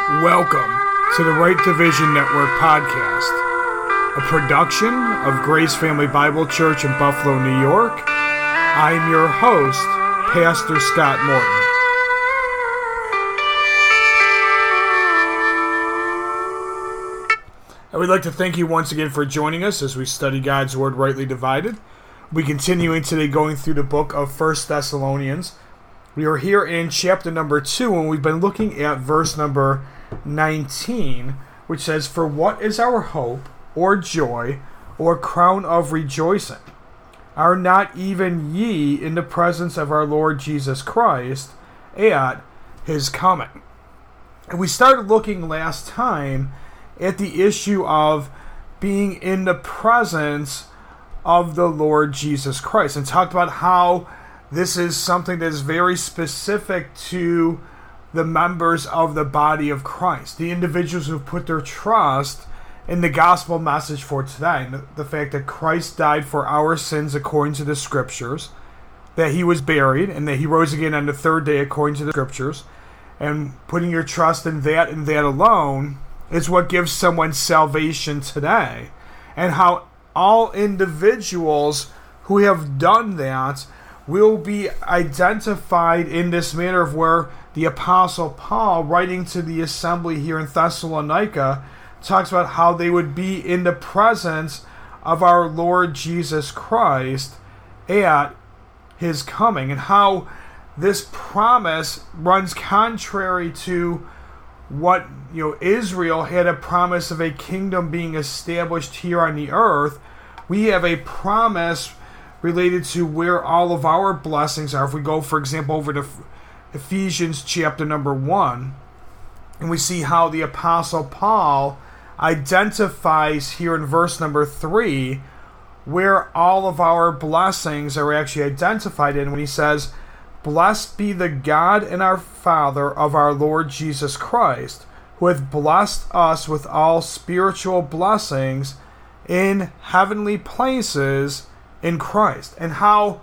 Welcome to the Right Division Network podcast, a production of Grace Family Bible Church in Buffalo, New York. I'm your host, Pastor Scott Morton. And we'd like to thank you once again for joining us as we study God's Word rightly divided. We're continuing today going through the book of 1 Thessalonians. We are here in chapter number 2, and we've been looking at verse number 19, which says, "For what is our hope, or joy, or crown of rejoicing? Are not even ye in the presence of our Lord Jesus Christ at his coming?" And we started looking last time at the issue of being in the presence of the Lord Jesus Christ, and talked about how this is something that is very specific to the members of the body of Christ, the individuals who put their trust in the gospel message for today, and the fact that Christ died for our sins according to the scriptures, that he was buried, and that he rose again on the third day according to the scriptures, and putting your trust in that and that alone is what gives someone salvation today, and how all individuals who have done that will be identified in this manner of where the Apostle Paul, writing to the assembly here in Thessalonica, talks about how they would be in the presence of our Lord Jesus Christ at his coming, and how this promise runs contrary to what Israel had a promise of a kingdom being established here on the earth. We have a promise related to where all of our blessings are. If we go, for example, over to Ephesians chapter number 1, and we see how the Apostle Paul identifies here in verse number 3 where all of our blessings are actually identified in, when he says, "Blessed be the God and our Father of our Lord Jesus Christ, who hath blessed us with all spiritual blessings in heavenly places in Christ." And how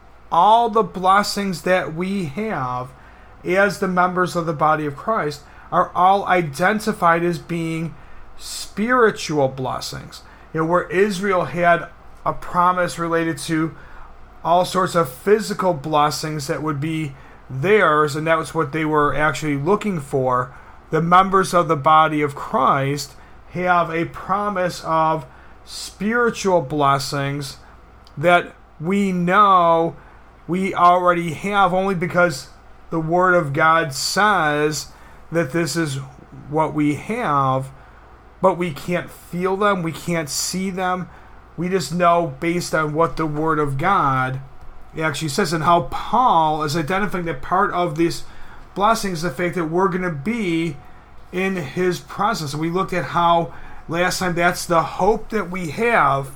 all the blessings that we have as the members of the body of Christ are all identified as being spiritual blessings. Where Israel had a promise related to all sorts of physical blessings that would be theirs, and that was what they were actually looking for, the members of the body of Christ have a promise of spiritual blessings that we know we already have, only because the Word of God says that this is what we have, but we can't feel them, we can't see them. We just know based on what the Word of God actually says, and how Paul is identifying that part of this blessing is the fact that we're going to be in his presence. And we looked at how last time that's the hope that we have.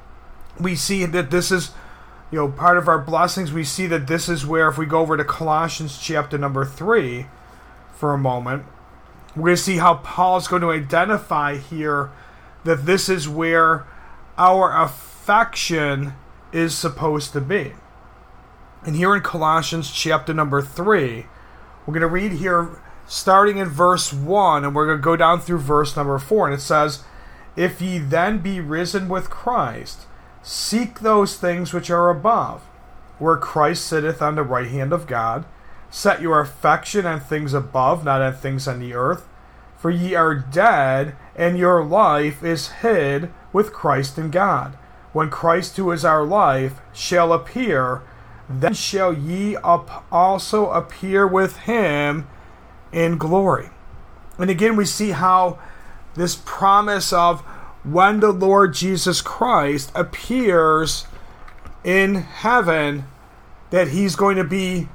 We see that this is part of our blessings. We see that this is where, if we go over to Colossians chapter number 3 for a moment, we're going to see how Paul's going to identify here that this is where our affection is supposed to be. And here in Colossians chapter number 3, we're going to read here starting in verse 1, and we're going to go down through verse number 4, and it says, "If ye then be risen with Christ, seek those things which are above, where Christ sitteth on the right hand of God. Set your affection on things above, not on things on the earth. For ye are dead, and your life is hid with Christ in God. When Christ, who is our life, shall appear, then shall ye also appear with him in glory." And again, we see how this promise of when the Lord Jesus Christ appears in heaven, that he's going to be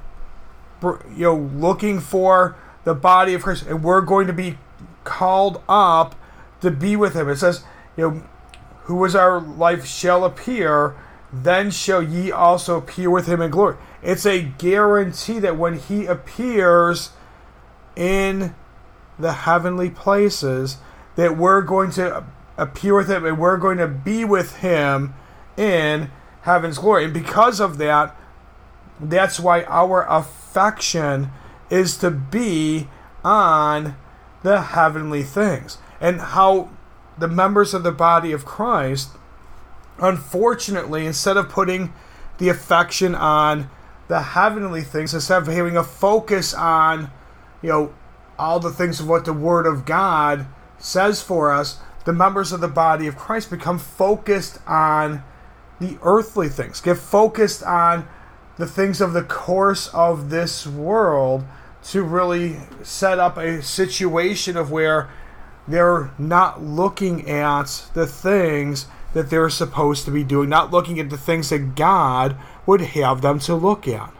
looking for the body of Christ, and we're going to be called up to be with him. It says, "Who is our life shall appear, then shall ye also appear with him in glory." It's a guarantee that when he appears in the heavenly places, that we're going to appear with him and we're going to be with him in heaven's glory. And because of that, that's why our affection is to be on the heavenly things. And how the members of the body of Christ, unfortunately, instead of putting the affection on the heavenly things, instead of having a focus on, all the things of what the Word of God says for us, the members of the body of Christ become focused on the earthly things, get focused on the things of the course of this world, to really set up a situation of where they're not looking at the things that they're supposed to be doing, not looking at the things that God would have them to look at.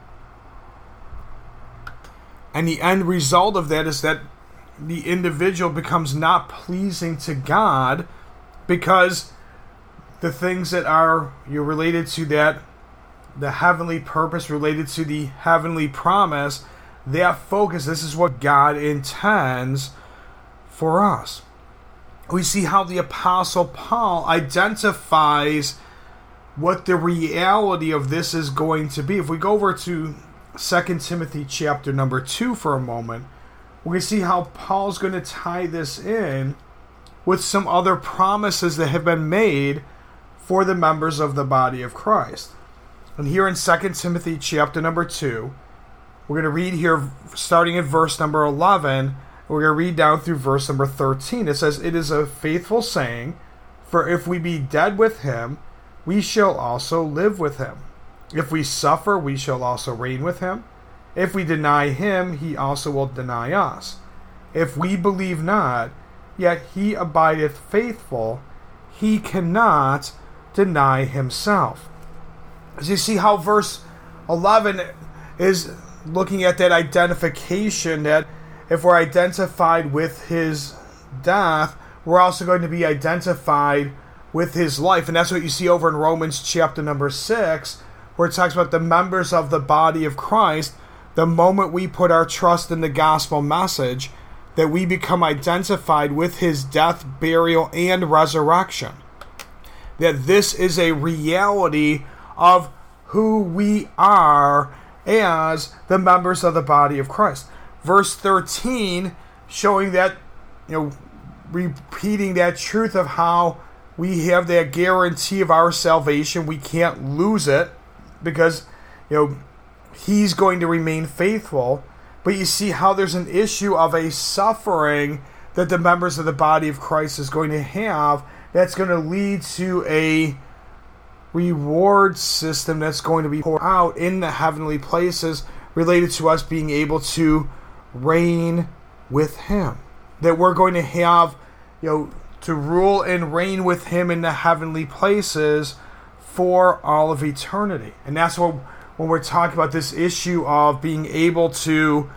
And the end result of that is that the individual becomes not pleasing to God, because the things that are related to that, the heavenly purpose, related to the heavenly promise, that focus, this is what God intends for us. We see how the Apostle Paul identifies what the reality of this is going to be. If we go over to 2 Timothy chapter number 2 for a moment, we're going to see how Paul's going to tie this in with some other promises that have been made for the members of the body of Christ. And here in 2 Timothy chapter number 2, we're going to read here starting at verse number 11. We're going to read down through verse number 13. It says, "It is a faithful saying, for if we be dead with him, we shall also live with him. If we suffer, we shall also reign with him. If we deny him, he also will deny us. If we believe not, yet he abideth faithful, he cannot deny himself." As you see how verse 11 is looking at that identification, that if we're identified with his death, we're also going to be identified with his life. And that's what you see over in Romans chapter number 6, where it talks about the members of the body of Christ. The moment we put our trust in the gospel message, that we become identified with his death, burial, and resurrection. That this is a reality of who we are as the members of the body of Christ. Verse 13, showing that, repeating that truth of how we have that guarantee of our salvation. We can't lose it, because, he's going to remain faithful. But you see how there's an issue of a suffering that the members of the body of Christ is going to have, that's going to lead to a reward system that's going to be poured out in the heavenly places, related to us being able to reign with him. That we're going to have, to rule and reign with him in the heavenly places for all of eternity. And that's what, when we're talking about this issue of being able to,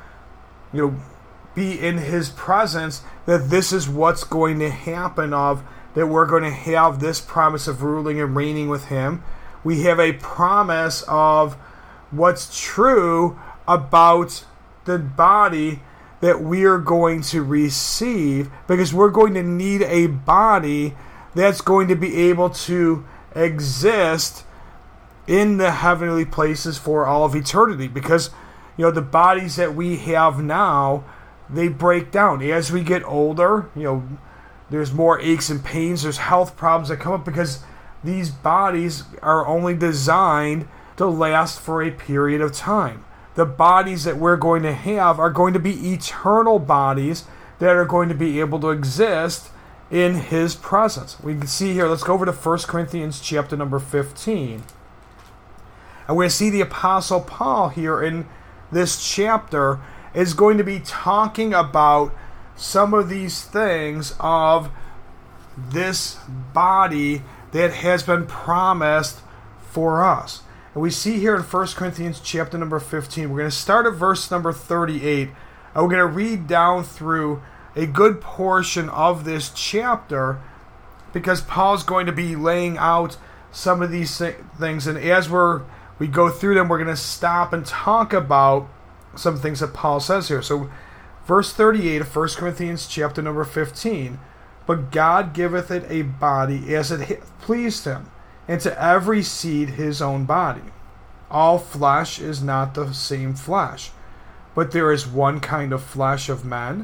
be in his presence, that this is what's going to happen, of that we're going to have this promise of ruling and reigning with him. We have a promise of what's true about the body that we are going to receive, because we're going to need a body that's going to be able to exist in the heavenly places for all of eternity. Because, the bodies that we have now, they break down. As we get older, there's more aches and pains, there's health problems that come up, because these bodies are only designed to last for a period of time. The bodies that we're going to have are going to be eternal bodies that are going to be able to exist in his presence. We can see here, let's go over to 1 Corinthians chapter number 15. And we're going to see the Apostle Paul here in this chapter is going to be talking about some of these things of this body that has been promised for us. And we see here in 1 Corinthians chapter number 15, we're going to start at verse number 38, and we're going to read down through a good portion of this chapter, because Paul's going to be laying out some of these things. And as we go through them, we're going to stop and talk about some things that Paul says here. So verse 38 of 1 Corinthians chapter number 15, "But God giveth it a body as it hath pleased him, and to every seed his own body. All flesh is not the same flesh, but there is one kind of flesh of men,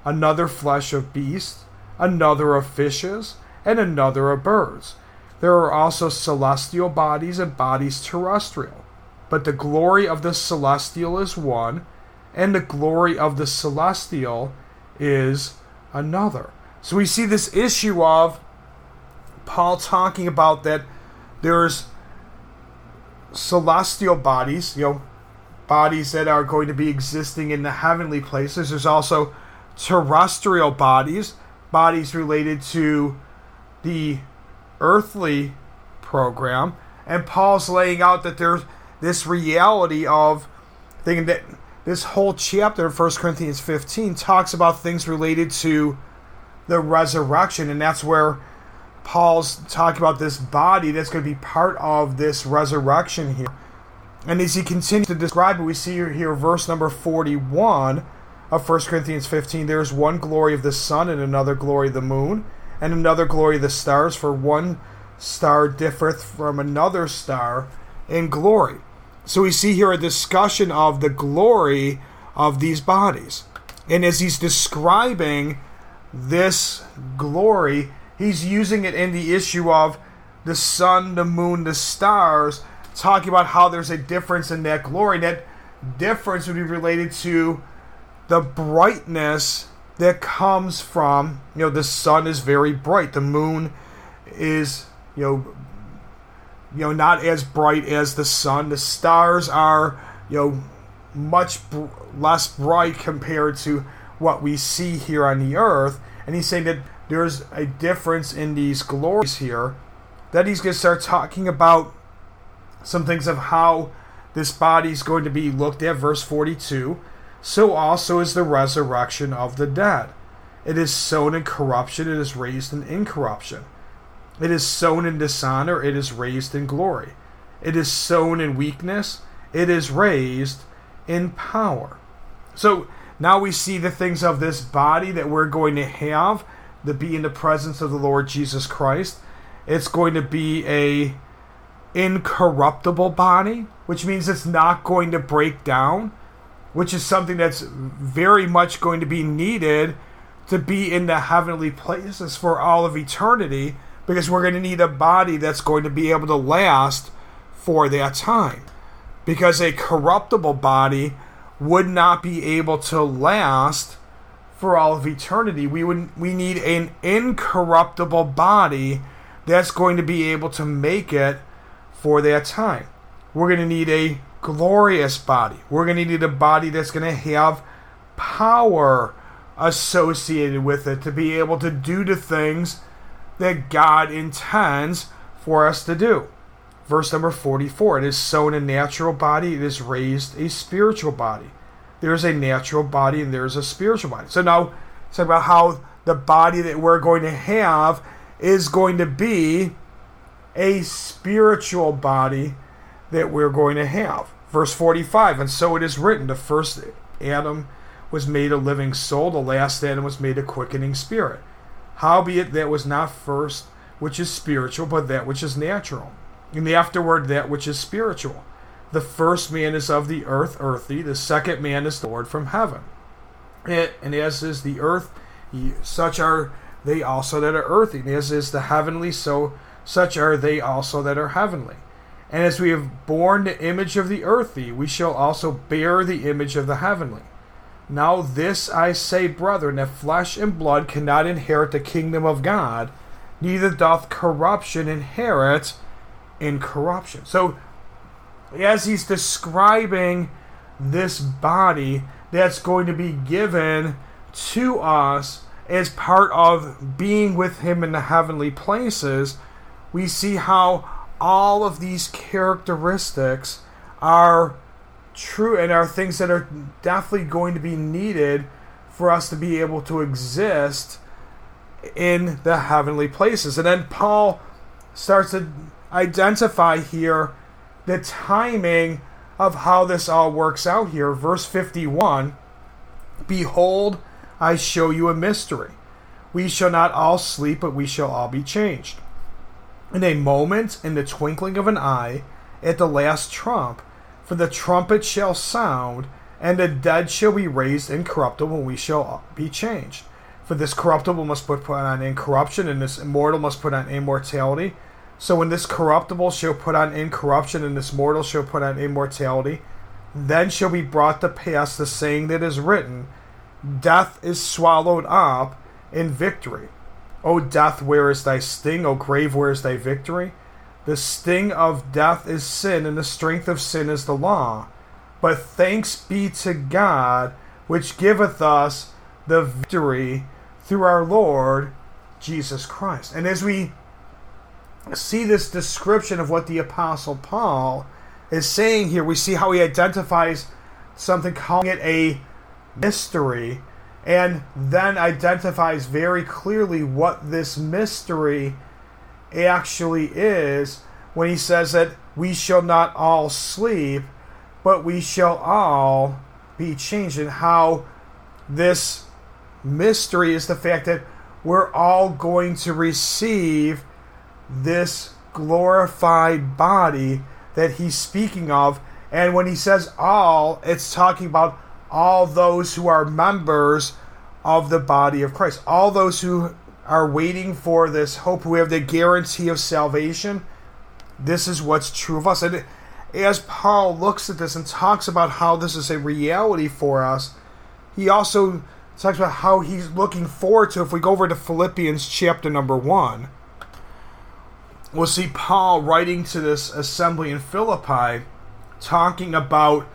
another flesh of beasts, another of fishes, and another of birds. There are also celestial bodies and bodies terrestrial. But the glory of the celestial is one, and the glory of the celestial is another. So we see this issue of Paul talking about that there's celestial bodies, bodies that are going to be existing in the heavenly places. There's also terrestrial bodies, bodies related to the earthly program. And Paul's laying out that there's this reality of thinking that this whole chapter of 1 Corinthians 15 talks about things related to the resurrection, and that's where Paul's talking about this body that's going to be part of this resurrection here. And as he continues to describe it, we see here verse number 41 of 1 Corinthians 15, there is one glory of the sun, and another glory of the moon, and another glory of the stars, for one star differeth from another star in glory. So we see here a discussion of the glory of these bodies. And as he's describing this glory, he's using it in the issue of the sun, the moon, the stars, talking about how there's a difference in that glory. That difference would be related to the brightness that comes from, the sun is very bright. The moon is, not as bright as the sun. The stars are, much less bright compared to what we see here on the earth. And he's saying that there's a difference in these glories here. Then he's going to start talking about some things of how this body is going to be looked at. Verse 42, so also is the resurrection of the dead. It is sown in corruption, it is raised in incorruption. It is sown in dishonor, it is raised in glory. It is sown in weakness, it is raised in power. So now we see the things of this body that we're going to have to be in the presence of the Lord Jesus Christ. It's going to be a incorruptible body, which means it's not going to break down, which is something that's very much going to be needed to be in the heavenly places for all of eternity, because we're going to need a body that's going to be able to last for that time. Because a corruptible body would not be able to last for all of eternity. We need an incorruptible body that's going to be able to make it for that time. We're going to need a glorious body. We're going to need a body that's going to have power associated with it to be able to do the things that God intends for us to do. Verse number 44, it is sown a natural body, it is raised a spiritual body. There's a natural body and there's a spiritual body. So now, it's about how the body that we're going to have is going to be a spiritual body that we're going to have. Verse 45, and so it is written, the first Adam was made a living soul, the last Adam was made a quickening spirit. Howbeit that was not first which is spiritual, but that which is natural, and the afterward that which is spiritual. The first man is of the earth, earthy, the second man is the Lord from heaven. And as is the earth, such are they also that are earthy, and as is the heavenly, so such are they also that are heavenly. And as we have borne the image of the earthy, we shall also bear the image of the heavenly. Now this I say, brethren, that flesh and blood cannot inherit the kingdom of God, neither doth corruption inherit incorruption. So, as he's describing this body that's going to be given to us as part of being with him in the heavenly places, we see how all of these characteristics are true and are things that are definitely going to be needed for us to be able to exist in the heavenly places. And then Paul starts to identify here the timing of how this all works out here. Verse 51, behold, I show you a mystery. We shall not all sleep, but we shall all be changed. In a moment, in the twinkling of an eye, at the last trump, for the trumpet shall sound, And the dead shall be raised incorruptible, and we shall be changed. For this corruptible must put on incorruption, and this immortal must put on immortality. So when this corruptible shall put on incorruption, and this mortal shall put on immortality, then shall be brought to pass the saying that is written, Death is swallowed up in victory. O death, where is thy sting? O grave, where is thy victory? The sting of death is sin, and the strength of sin is the law. But thanks be to God, which giveth us the victory through our Lord Jesus Christ. And as we see this description of what the Apostle Paul is saying here, we see how he identifies something, calling it a mystery, and then identifies very clearly what this mystery actually is when he says that we shall not all sleep, but we shall all be changed. And how this mystery is the fact that we're all going to receive this glorified body that he's speaking of. And when he says all, it's talking about all those who are members of the body of Christ. All those who are waiting for this hope, who have the guarantee of salvation. This is what's true of us. And as Paul looks at this and talks about how this is a reality for us, he also talks about how he's looking forward to, if we go over to Philippians chapter number 1, we'll see Paul writing to this assembly in Philippi, talking about,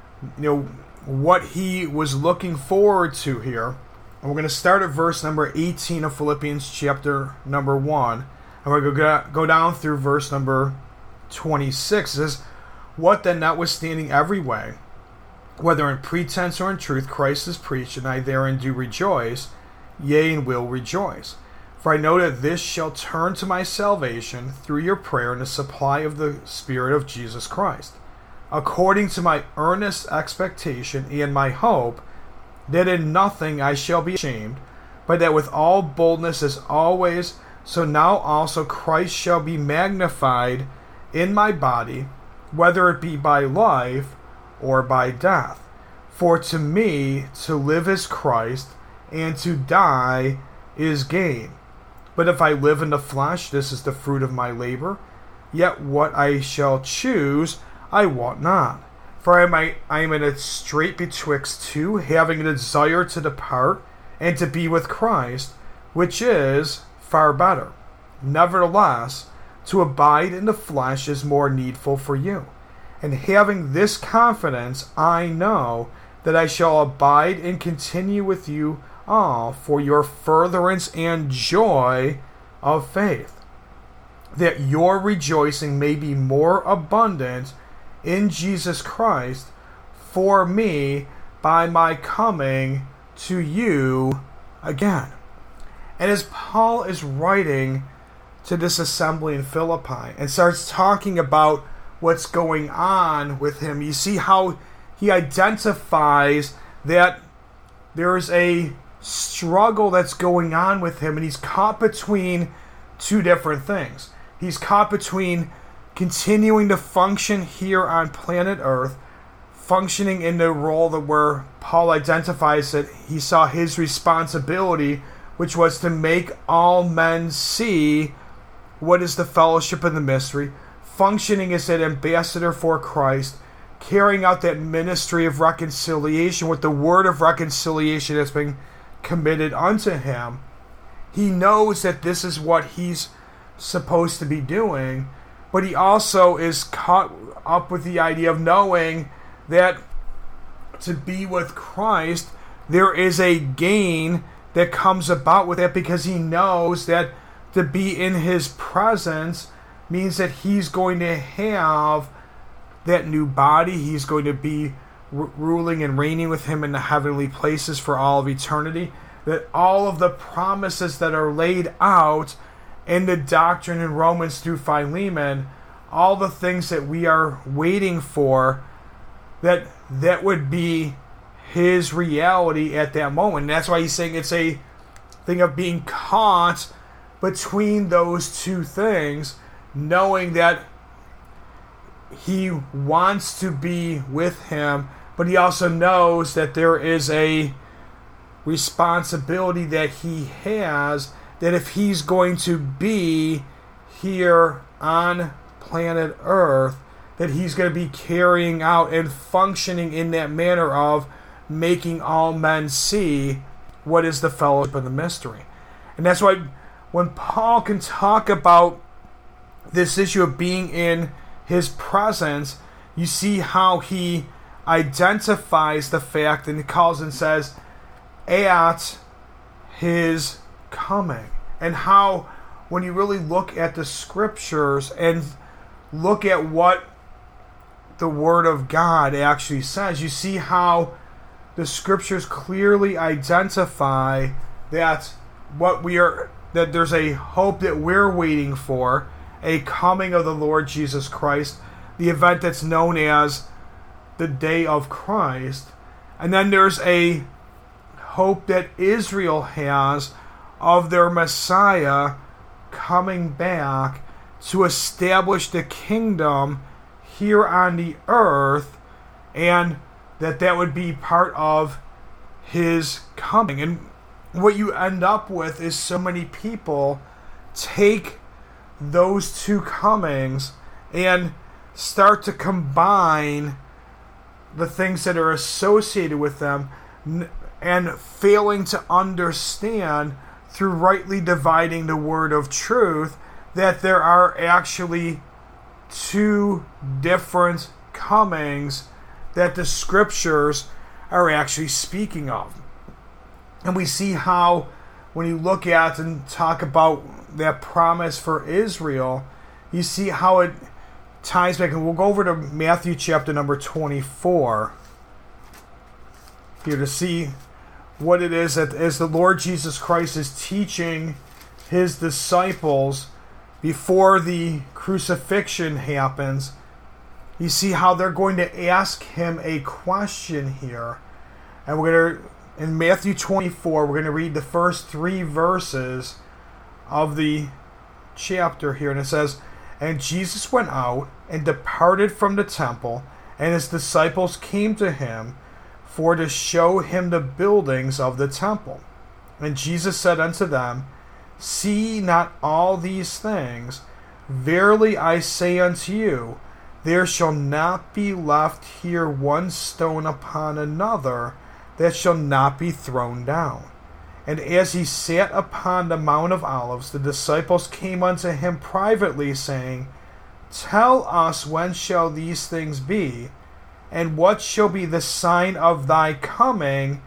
what he was looking forward to here. And we're going to start at verse number 18 of Philippians chapter number 1. And we're going to go down through verse number 26. It says, What then, notwithstanding every way, whether in pretense or in truth, Christ is preached, and I therein do rejoice, yea, and will rejoice. For I know that this shall turn to my salvation through your prayer and the supply of the Spirit of Jesus Christ, according to my earnest expectation and my hope, that in nothing I shall be ashamed, but that with all boldness as always, so now also Christ shall be magnified in my body, whether it be by life or by death. For to me to live is Christ, and to die is gain. But if I live in the flesh, this is the fruit of my labor. Yet what I shall choose, I wot not. For I am in a strait betwixt two, having a desire to depart, and to be with Christ, which is far better. Nevertheless, to abide in the flesh is more needful for you. And having this confidence, I know that I shall abide and continue with you all for your furtherance and joy of faith, that your rejoicing may be more abundant in Jesus Christ for me by my coming to you again. And as Paul is writing to this assembly in Philippi and starts talking about what's going on with him, you see how he identifies that there is a struggle that's going on with him, and he's caught between two different things. He's caught between continuing to function here on planet Earth, functioning in the role that where Paul identifies that he saw his responsibility, which was to make all men see what is the fellowship of the mystery, functioning as an ambassador for Christ, carrying out that ministry of reconciliation with the word of reconciliation that's been committed unto him. He knows that this is what he's supposed to be doing, but he also is caught up with the idea of knowing that to be with Christ, there is a gain that comes about with it, because he knows that to be in his presence means that he's going to have that new body. He's going to be ruling and reigning with him in the heavenly places for all of eternity. That all of the promises that are laid out in the doctrine in Romans through Philemon, all the things that we are waiting for, that would be his reality at that moment. And that's why he's saying it's a thing of being caught between those two things, knowing that he wants to be with him, but he also knows that there is a responsibility that he has, that if he's going to be here on planet Earth, that he's going to be carrying out and functioning in that manner of making all men see what is the fellowship of the mystery. And that's why when Paul can talk about this issue of being in his presence, you see how he identifies the fact, and he calls and says, at his coming. And how, when you really look at the scriptures and look at what the Word of God actually says, you see how the scriptures clearly identify that that there's a hope that we're waiting for, a coming of the Lord Jesus Christ, the event that's known as the day of Christ. And then there's a hope that Israel has of their Messiah coming back to establish the kingdom here on the earth, and that would be part of his coming. And what you end up with is so many people take those two comings and start to combine the things that are associated with them, and failing to understand through rightly dividing the word of truth that there are actually two different comings that the scriptures are actually speaking of. And we see how, when you look at and talk about that promise for Israel, you see how it ties back. And we'll go over to Matthew chapter number 24 here to see what it is that as the Lord Jesus Christ is teaching his disciples before the crucifixion happens, you see how they're going to ask him a question here. And we're going to, in Matthew 24, we're going to read the first 3 verses of the chapter here. And it says, "And Jesus went out and departed from the temple, and his disciples came to him for to show him the buildings of the temple. And Jesus said unto them, See ye not all these things? Verily I say unto you, there shall not be left here one stone upon another that shall not be thrown down. And as he sat upon the Mount of Olives, the disciples came unto him privately, saying, Tell us, when shall these things be? And what shall be the sign of thy coming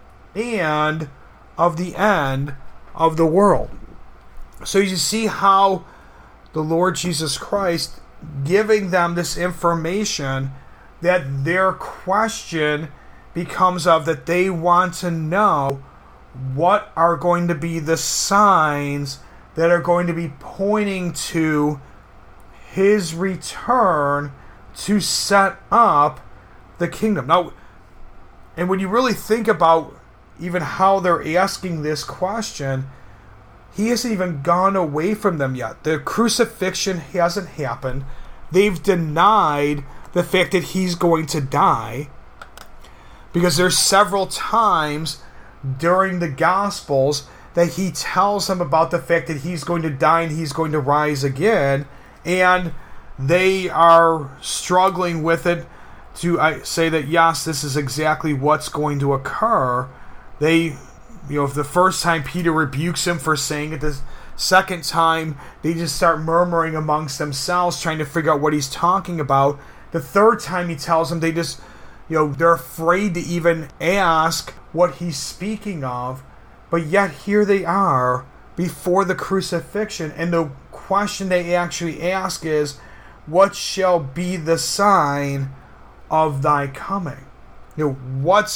and of the end of the world?" So you see how the Lord Jesus Christ giving them this information, that their question becomes of that they want to know what are going to be the signs that are going to be pointing to his return to set up the kingdom. Now, and when you really think about even how they're asking this question, he hasn't even gone away from them yet. The crucifixion hasn't happened. They've denied the fact that he's going to die, because there's several times during the Gospels that he tells them about the fact that he's going to die and he's going to rise again, and they are struggling with it to say that, yes, this is exactly what's going to occur. They, the first time Peter rebukes him for saying it, the second time they just start murmuring amongst themselves, trying to figure out what he's talking about. The third time he tells them, they just, they're afraid to even ask what he's speaking of. But yet here they are before the crucifixion, and the question they actually ask is, what shall be the sign of thy coming? What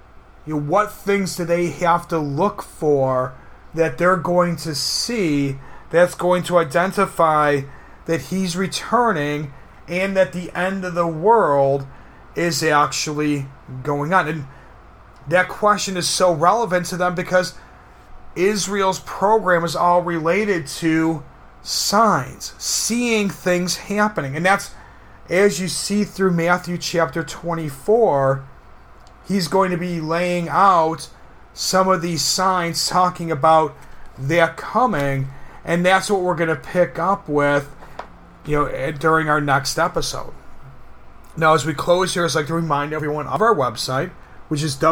things do they have to look for that they're going to see that's going to identify that he's returning and that the end of the world is actually going on? And that question is so relevant to them because Israel's program is all related to signs, seeing things happening. And that's, as you see through Matthew chapter 24, he's going to be laying out some of these signs, talking about their coming, and that's what we're going to pick up with, during our next episode. Now, as we close here, I'd like to remind everyone of our website, which is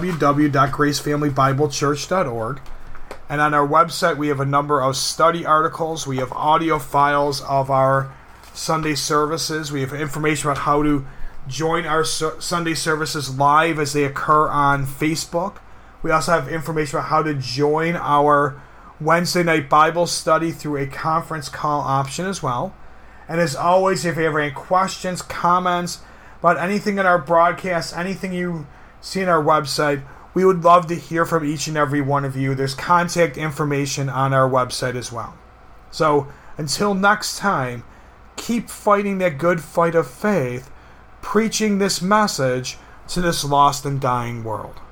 www.gracefamilybiblechurch.org. And on our website, we have a number of study articles. We have audio files of our Sunday services. We have information about how to join our Sunday services live as they occur on Facebook. We also have information about how to join our Wednesday night Bible study through a conference call option as well. And as always, if you have any questions, comments about anything in our broadcast, anything you see on our website, we would love to hear from each and every one of you. There's contact information on our website as well. So until next time, keep fighting that good fight of faith, preaching this message to this lost and dying world.